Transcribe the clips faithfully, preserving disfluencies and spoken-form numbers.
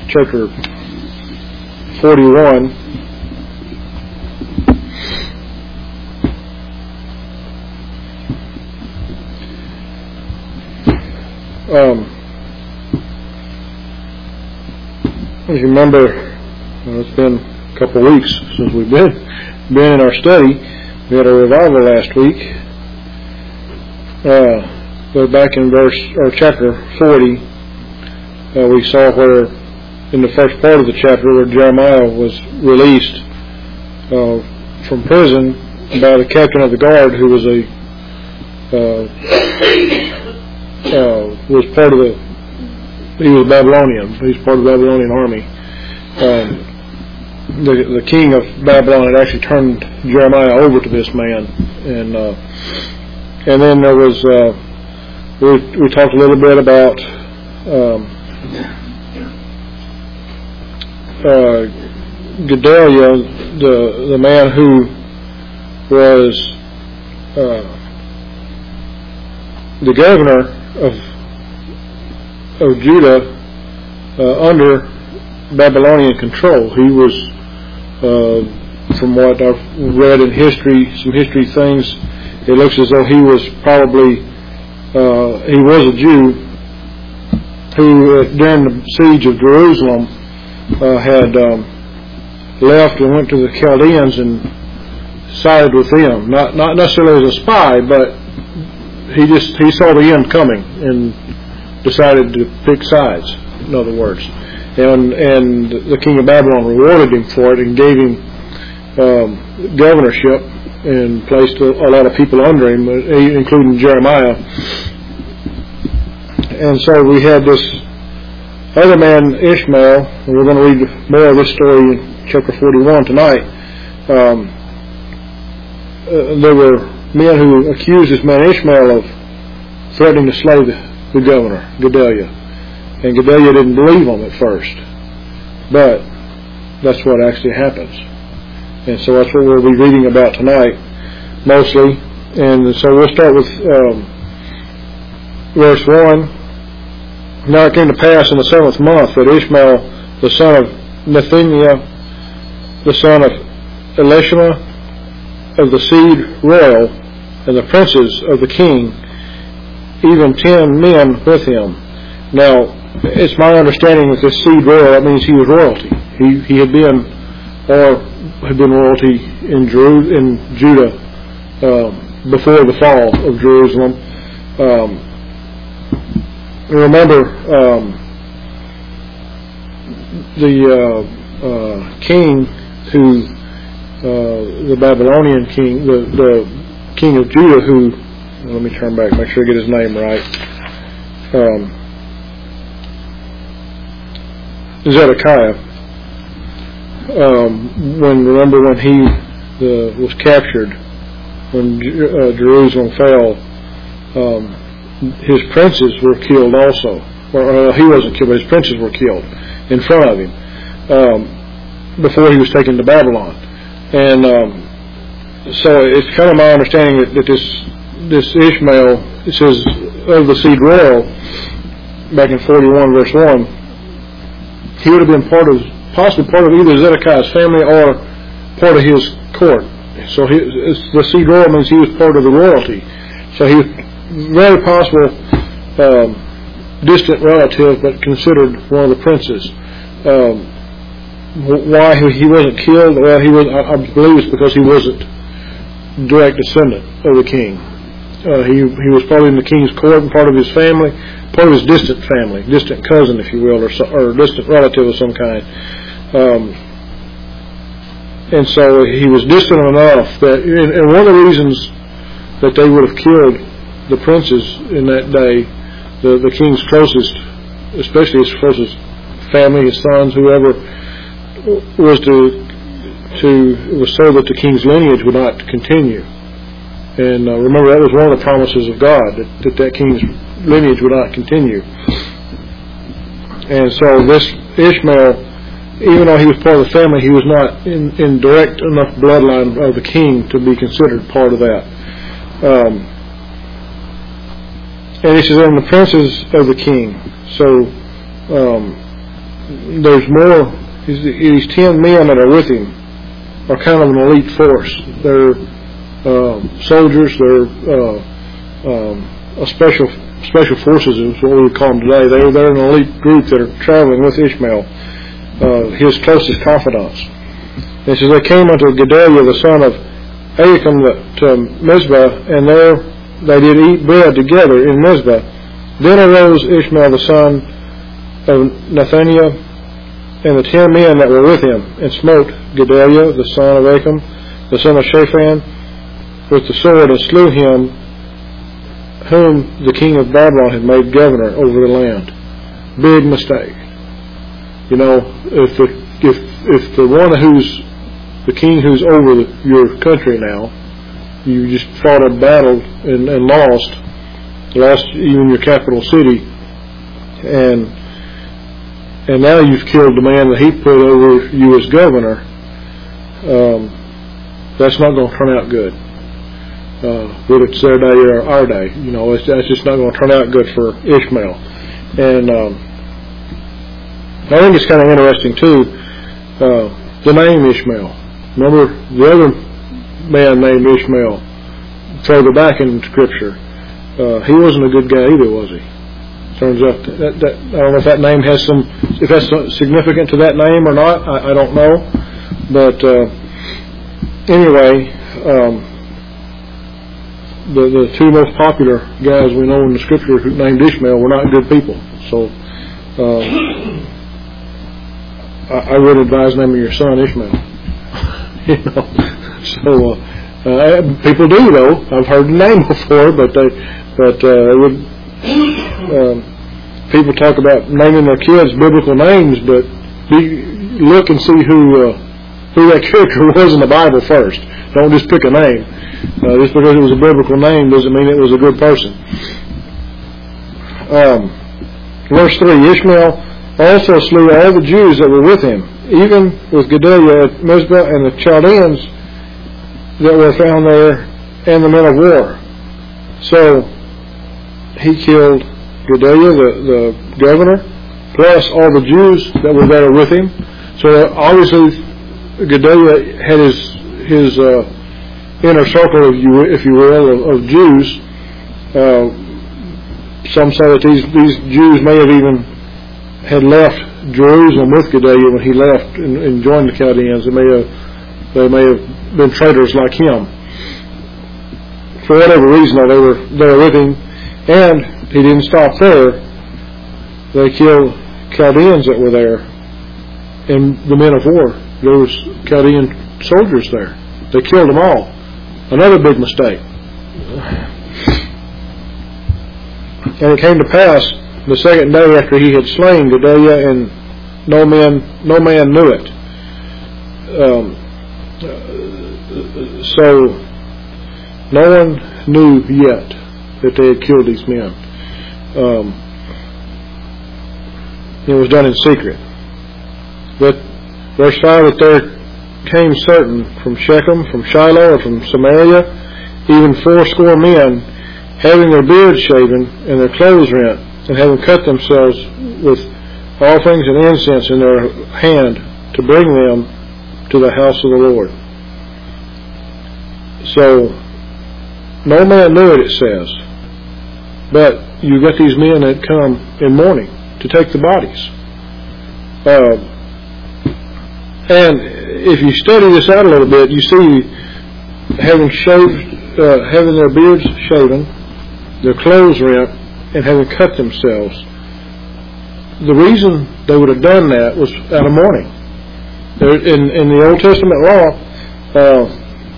chapter forty-one. Um, as you remember, well, it's been a couple of weeks since we've been been in our study. We had a revival last week. Uh, but back in verse or chapter forty, uh, we saw where in the first part of the chapter where Jeremiah was released uh, from prison by the captain of the guard, who was a uh, Uh, was part of the, he was Babylonian, he was part of the Babylonian army. Um, the, the king of Babylon had actually turned Jeremiah over to this man, and uh, and then there was, uh, we, we talked a little bit about um, uh, Gedaliah, the, the man who was uh, the governor of of Judah uh, under Babylonian control. He was, uh, from what I've read in history, some history things, it looks as though he was probably, uh, he was a Jew who, uh, during the siege of Jerusalem, uh, had um, left and went to the Chaldeans and sided with them. Not not necessarily as a spy, but He just he saw the end coming and decided to pick sides. In other words, and and the king of Babylon rewarded him for it and gave him um, governorship and placed a, a lot of people under him, including Jeremiah. And so we had this other man, Ishmael, and we're going to read more of this story in chapter forty-one tonight. Um, uh, there were men who accused this man Ishmael of threatening to slay the, the governor, Gedaliah. And Gedaliah didn't believe him at first. But that's what actually happens. And so that's what we'll be reading about tonight, mostly. And so we'll start with um, verse one. Now it came to pass in the seventh month that Ishmael, the son of Nethaniah, the son of Elishama, of the seed royal, and the princes of the king, even ten men with him. Now, it's my understanding that this seed royal, that means he was royalty. He he had been, or had been royalty in Jeru- in Judah uh, before the fall of Jerusalem. Um, remember, um, the uh, uh, king who Uh, the Babylonian king, the, the king of Judah, who, let me turn back, make sure I get his name right, um, Zedekiah, um, when, remember when he the, was captured, when uh, Jerusalem fell, um, his princes were killed also, or uh, he wasn't killed, but his princes were killed in front of him, um, before he was taken to Babylon. And um, so it's kind of my understanding that, that this this Ishmael, it says of the seed royal, back in forty-one verse one, he would have been part of, possibly part of either Zedekiah's family or part of his court. So he, the seed royal means he was part of the royalty. So he was very possible um, distant relative, but considered one of the princes. Um, Why he wasn't killed? Well, he was. I believe it's because he wasn't direct descendant of the king. Uh, he he was probably in the king's court and part of his family, part of his distant family, distant cousin, if you will, or or distant relative of some kind. Um, and so he was distant enough that, and, and one of the reasons that they would have killed the princes in that day, the the king's closest, especially his closest family, his sons, whoever, was to to it was so that the king's lineage would not continue. And uh, remember, that was one of the promises of God, that, that that king's lineage would not continue. And so this Ishmael, even though he was part of the family, he was not in, in direct enough bloodline of the king to be considered part of that. Um, and he says, "And the princes of the king." So um, there's more. These, these ten men that are with him are kind of an elite force. They're uh, soldiers. They're uh, um, a special special forces is what we would call them today. They're they're an elite group that are traveling with Ishmael, uh, his closest confidants. And it says they came unto Gedaliah the son of Ahikam to Mizpah, and there they did eat bread together in Mizpah. Then arose Ishmael the son of Nethaniah, and the ten men that were with him, and smote Gedaliah the son of Ahikam, the son of Shaphan, with the sword, and slew him, whom the king of Babylon had made governor over the land. Big mistake. You know, if the if if the one who's the king who's over the, your country now, you just fought a battle and, and lost, lost even your capital city, and and now you've killed the man that he put over you as governor. Um, that's not going to turn out good. Uh, whether it's their day or our day, you know, it's, that's just not going to turn out good for Ishmael. And um, I think it's kind of interesting too, uh, the name Ishmael. Remember the other man named Ishmael further back in Scripture. Uh, he wasn't a good guy either, was he? Turns out that, that, that I don't know if that name has some, if that's significant to that name or not. I, I don't know, but uh, anyway, um, the the two most popular guys we know in the Scripture who named Ishmael were not good people. So uh, I, I would advise naming your son Ishmael. You know, so uh, uh, people do though. I've heard the name before, but they, but uh, it would. Um, people talk about naming their kids biblical names, but be, look and see who uh, who that character was in the Bible first. Don't just pick a name. Uh, just because it was a biblical name doesn't mean it was a good person. Um, verse three: Ishmael also slew all the Jews that were with him, even with Gedaliah at Mizpah, and the Chaldeans that were found there, and the men of war. So he killed Gedaliah, the, the governor, plus all the Jews that were there with him. So obviously Gedaliah had his his uh, inner circle, if you if you will, of, of Jews. Uh, some say that these these Jews may have even had left Jerusalem with Gedaliah when he left and, and joined the Chaldeans. They may have they may have been traitors like him. For whatever reason, though, they were there with him. And he didn't stop there. They killed Chaldeans that were there, and the men of war. There was Chaldean soldiers there. They killed them all. Another big mistake. And it came to pass the second day after he had slain Gedaliah, and no man, no man knew it. Um, so no one knew yet that they had killed these men. Um, it was done in secret. But verse five, that there came certain from Shechem, from Shiloh, or from Samaria, even fourscore men, having their beards shaven and their clothes rent, and having cut themselves with offerings and incense in their hand, to bring them to the house of the Lord. So no man knew it, it says. But you got these men that come in mourning to take the bodies. Uh, and if you study this out a little bit, you see having shaved, uh, having their beards shaven, their clothes rent, and having cut themselves. The reason they would have done that was out of mourning. In, in the Old Testament law, uh,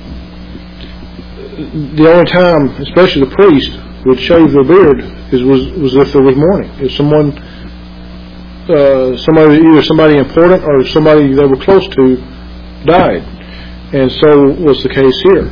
the only time, especially the priest, would shave their beard is was was if there was mourning. If someone, uh, somebody either somebody important or somebody they were close to died, and so was the case here.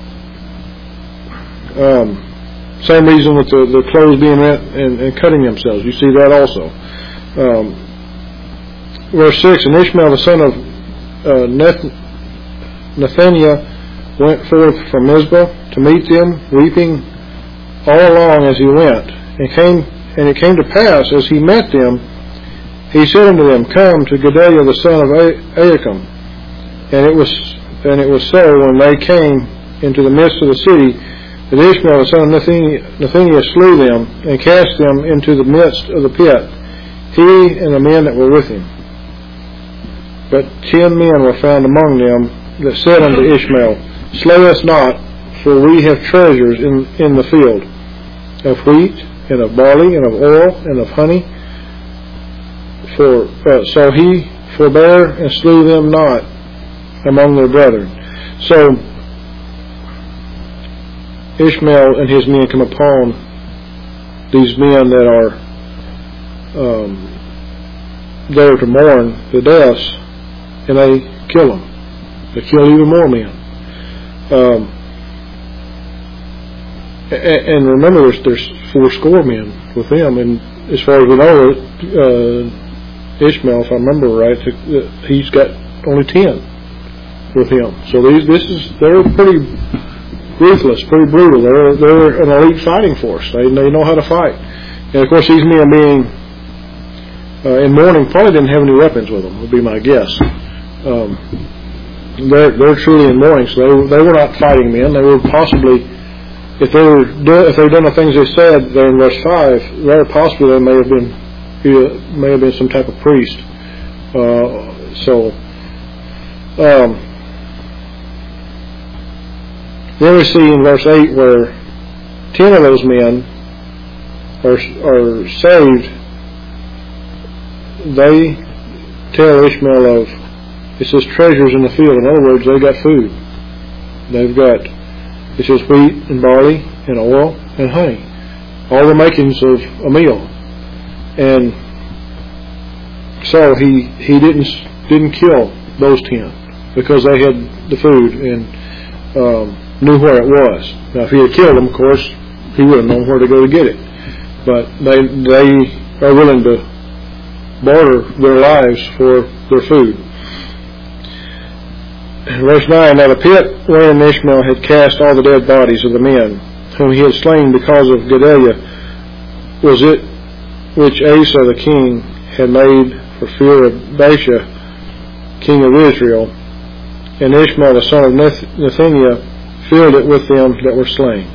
Um, same reason with the, the clothes being rent and, and cutting themselves. You see that also. Um, verse six: And Ishmael the son of uh, Neth- Nethaniah went forth from Mizpah to meet them, weeping all along as he went, and came and it came to pass as he met them, he said unto them, Come to Gedaliah the son of Ahikam. And it was and it was so, when they came into the midst of the city, that Ishmael the son of Nethaniah slew them, and cast them into the midst of the pit, he and the men that were with him. But ten men were found among them that said unto Ishmael, Slay us not, for we have treasures in, in the field, of wheat, and of barley, and of oil, and of honey. For uh, so he forbare and slew them not among their brethren. So Ishmael and his men come upon these men that are um, there to mourn the deaths, and they kill them. They kill even more men. Um, and, and remember, there's, there's four score men with them, and as far as we know, uh, Ishmael, if I remember right, he's got only ten with him. So these, this is they're pretty ruthless, pretty brutal. They're they're an elite fighting force. They they know how to fight. And of course, these men being uh, in mourning probably didn't have any weapons with them, would be my guess. Um, they're they're truly in mourning, so they they were not fighting men. They were possibly, if they were do, if they done the things they said there in verse five, very possibly they may have been may have been some type of priest. Uh, so. Um, Then we see in verse eight where ten of those men are, are saved. They tell Ishmael of, it says, treasures in the field. In other words, they got food. They've got, it says, wheat and barley and oil and honey. All the makings of a meal. And so he he didn't didn't kill those ten because they had the food and um, knew where it was. Now, if he had killed them, of course, he would have known where to go to get it. But they they are willing to barter their lives for their food. Verse nine, Now the pit wherein Ishmael had cast all the dead bodies of the men whom he had slain because of Gedaliah was it which Asa the king had made for fear of Baasha, king of Israel, and Ishmael the son of Nethaniah filled it with them that were slain.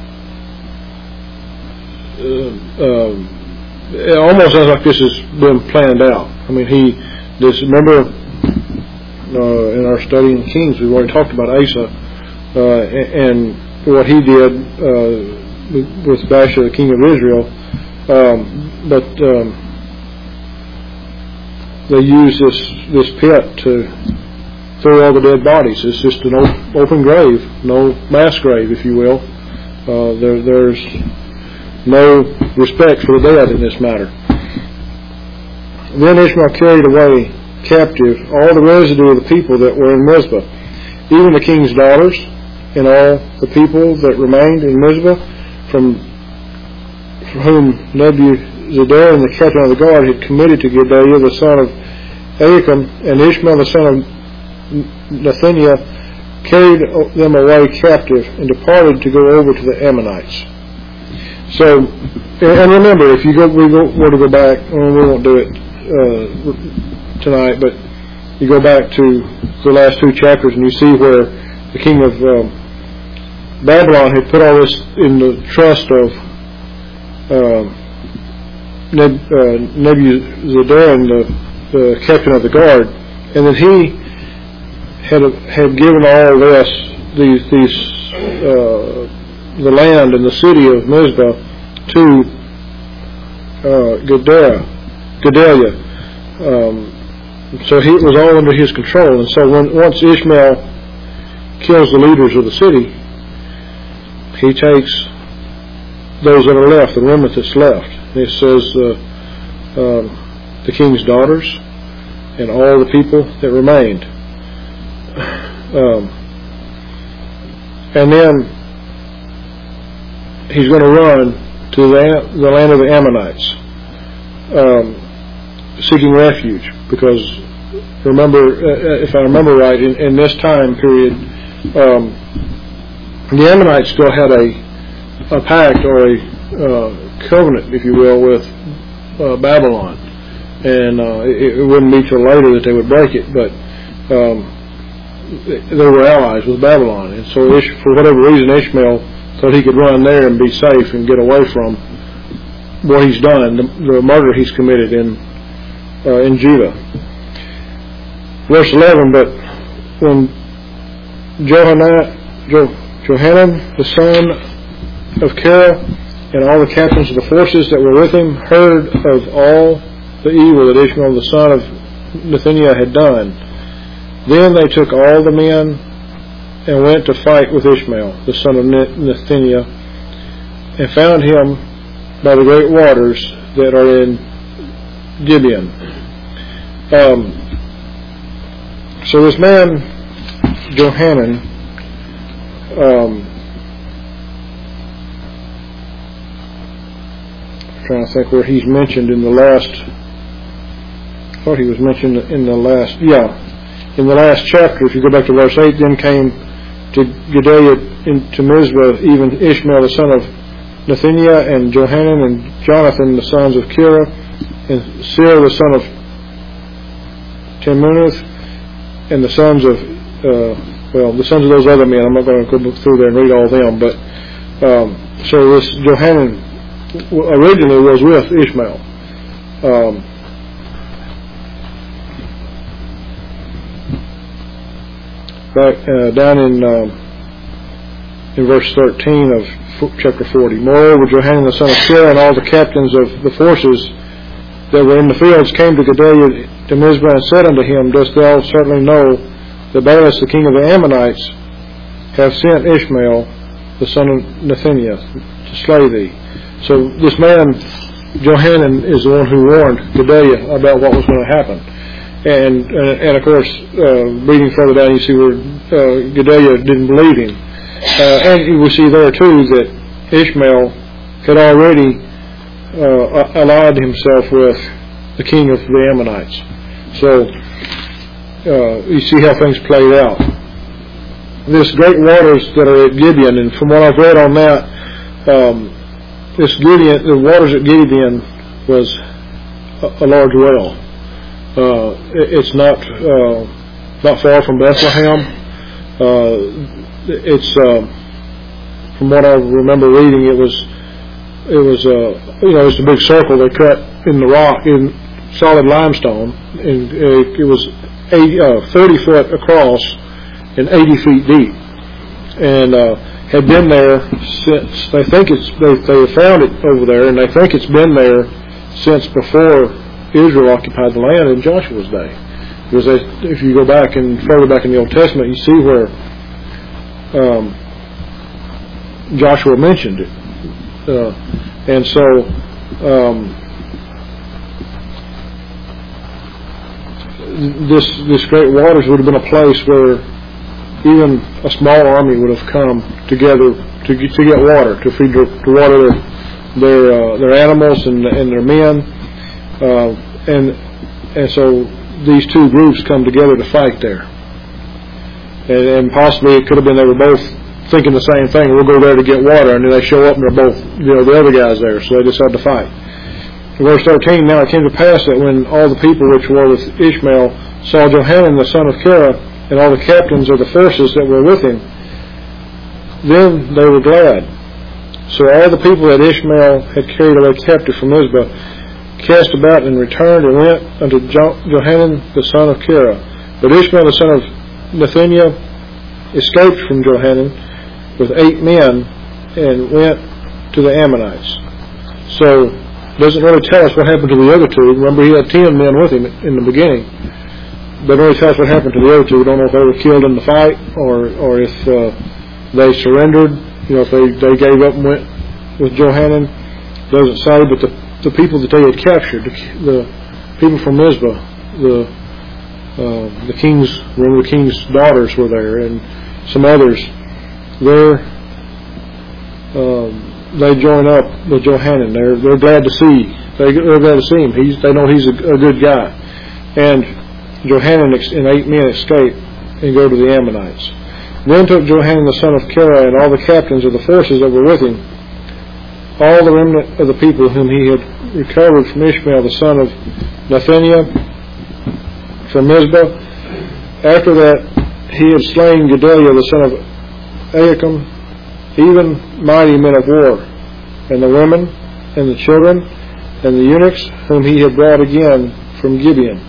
Uh, um, it almost sounds like this has been planned out. I mean, he, this, remember uh, in our study in Kings, we've already talked about Asa uh, and what he did uh, with Baasha, the king of Israel. Um, but um, they used this, this pit to throw all the dead bodies. It's just an op- open grave, no mass grave, if you will. Uh, there, there's no respect for the dead in this matter. Then Ishmael carried away captive all the residue of the people that were in Mizpah, even the king's daughters, and all the people that remained in Mizpah, from, from whom Nebuzaradan, the captain of the guard, had committed to Gedaliah the son of Ahikam, and Ishmael the son of Nethaniah carried them away captive and departed to go over to the Ammonites. So, and remember, if you go, we go, were to go back, and we won't do it uh, tonight, but you go back to the last two chapters and you see where the king of um, Babylon had put all this in the trust of um, Neb, uh, Nebuzaradan, the, the captain of the guard, and that he had had given all this, these, these uh, the land and the city of Mizpah to uh, Gedaliah. Gedaliah. Um, so he, it was all under his control. And so when, once Ishmael kills the leaders of the city, he takes those that are left, the remnant that's left. And it says uh, um, the king's daughters and all the people that remained. Um, and then he's going to run to the, the land of the Ammonites, um, seeking refuge, because remember, uh, if I remember right, in, in this time period, um, the Ammonites still had a, a pact or a uh, covenant, if you will, with uh, Babylon. and uh, it, it wouldn't be till later that they would break it. But um, they were allies with Babylon, and so Ish, for whatever reason, Ishmael thought he could run there and be safe and get away from what he's done, the, the murder he's committed in uh, in Judah. Verse eleven, but when Johanan, jo, Johanan, the son of Kara, and all the captains of the forces that were with him heard of all the evil that Ishmael the son of Nethaniah had done, then they took all the men and went to fight with Ishmael the son of Nethaniah, and found him by the great waters that are in Gibeon. Um, so this man Johanan, um, I'm trying to think where he's mentioned in the last. I thought he was mentioned in the last. Yeah, in the last chapter. If you go back to verse eight, then came to Gedaliah to Mizpah even Ishmael the son of Nethaniah, and Johanan and Jonathan the sons of Kira, and Sir the son of Temunath, and the sons of uh, well, the sons of those other men. I'm not going to go through there and read all of them, but um, so this Johanan originally was with Ishmael. Um, back uh, down in um, in verse thirteen of chapter forty. Moreover, Johanan the son of Kira and all the captains of the forces that were in the fields came to Gedaliah to Mizpah and said unto him, Dost thou certainly know that Baalis the king of the Ammonites have sent Ishmael the son of Nethaniah to slay thee? So this man Johanan is the one who warned Gedaliah about what was going to happen. And uh, and of course, uh, reading further down, you see where uh, Gedaliah didn't believe him. Uh, and we see there too that Ishmael had already uh, allied himself with the king of the Ammonites. So uh, you see how things played out. This great waters that are at Gibeon, and from what I've read on that, um, this Gibeon, the waters at Gibeon was a, a large well. Uh, it, it's not uh, not far from Bethlehem. Uh, it's uh, from what I remember reading, it was it was uh, you know it's a big circle they cut in the rock in solid limestone, and it, it was eighty, uh, thirty foot across and eighty feet deep, and uh, had been there since they think it's they they found it over there, and they think it's been there since before Israel occupied the land in Joshua's day. Because they, if you go back and further back in the Old Testament, you see where um, Joshua mentioned it, uh, and so um, this this great waters would have been a place where even a small army would have come together to get, to get water, to feed their, to water their their, uh, their animals and and their men, uh, and and so these two groups come together to fight there, and, and possibly it could have been they were both thinking the same thing. We'll go there to get water, and then they show up and they're both, you know, the other guys there, so they decide to fight. In verse thirteen, now it came to pass that when all the people which were with Ishmael saw Johanan the son of Kira and all the captains of the forces that were with him, then they were glad. So all the people that Ishmael had carried away captive from Mizpah cast about and returned and went unto jo- Johanan the son of Kira. But Ishmael the son of Nethaniah escaped from Johanan with eight men and went to the Ammonites. So it doesn't really tell us what happened to the other two. Remember, he had ten men with him in the beginning. Doesn't really tell us what happened to the other two. We don't know if they were killed in the fight or or if uh, they surrendered. You know, if they, they gave up and went with Johanan. Doesn't say, but the the people that they had captured, the, the people from Mizpah, the uh, the king's, remember the king's daughters were there, and some others. They're um, they join up with Johanan. They're they're glad to see. They, they're glad to see him. He's they know he's a, a good guy, and Johanan and eight men escape and go to the Ammonites. Then took Johanan the son of Kira and all the captains of the forces that were with him, all the remnant of the people whom he had recovered from Ishmael the son of Nethaniah from Mizpah. After that, he had slain Gedaliah the son of Ahikam, even mighty men of war, and the women, and the children, and the eunuchs, whom he had brought again from Gibeon.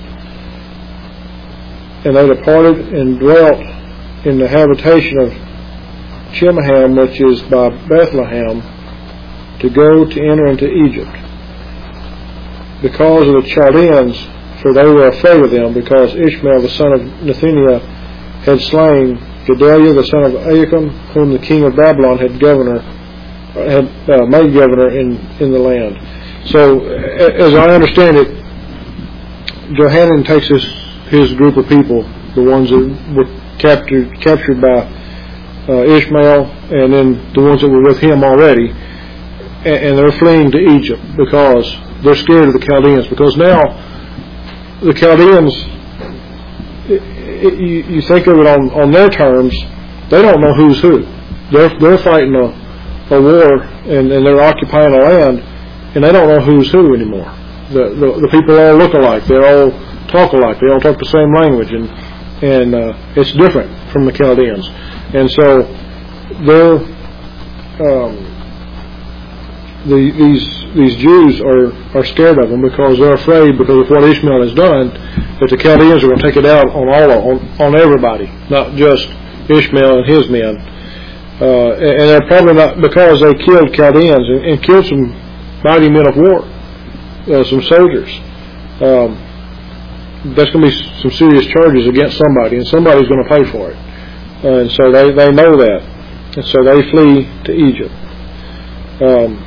And they departed and dwelt in the habitation of Chimham, which is by Bethlehem, to go to enter into Egypt, because of the Chaldeans, for they were afraid of them, because Ishmael the son of Nethaniah had slain Gedaliah the son of Ahikam, whom the king of Babylon had governor had uh, made governor in, in the land. So, as I understand it, Johanan takes his, his group of people, the ones that were captured captured by uh, Ishmael, and then the ones that were with him already, and, and they're fleeing to Egypt because they're scared of the Chaldeans. Because now the Chaldeans, it, it, you, you think of it on, on their terms, they don't know who's who. They're they're fighting a, a war, and, and they're occupying a land, and they don't know who's who anymore. The, the the people all look alike. They all talk alike. They all talk the same language, and and uh, it's different from the Chaldeans. And so they're um, the, these these Jews are, are scared of them because they're afraid, because of what Ishmael has done, that the Chaldeans are going to take it out on all on, on everybody, not just Ishmael and his men. Uh, and they're probably not, because they killed Chaldeans and, and killed some mighty men of war, uh, some soldiers. Um, that's going to be some serious charges against somebody, and somebody's going to pay for it. Uh, and so they, they know that. And so they flee to Egypt. Um,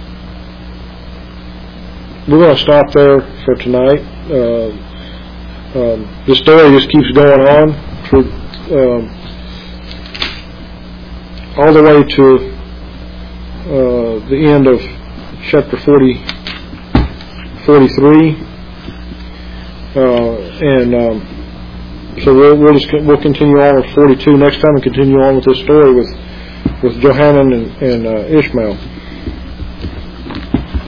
we're going to stop there for tonight. Uh, um, the story just keeps going on for um, all the way to uh, the end of chapter forty, forty-three. Uh, and um, so we'll, we'll just we'll continue on with forty-two next time, and continue on with this story with with Johanan and, and uh, Ishmael.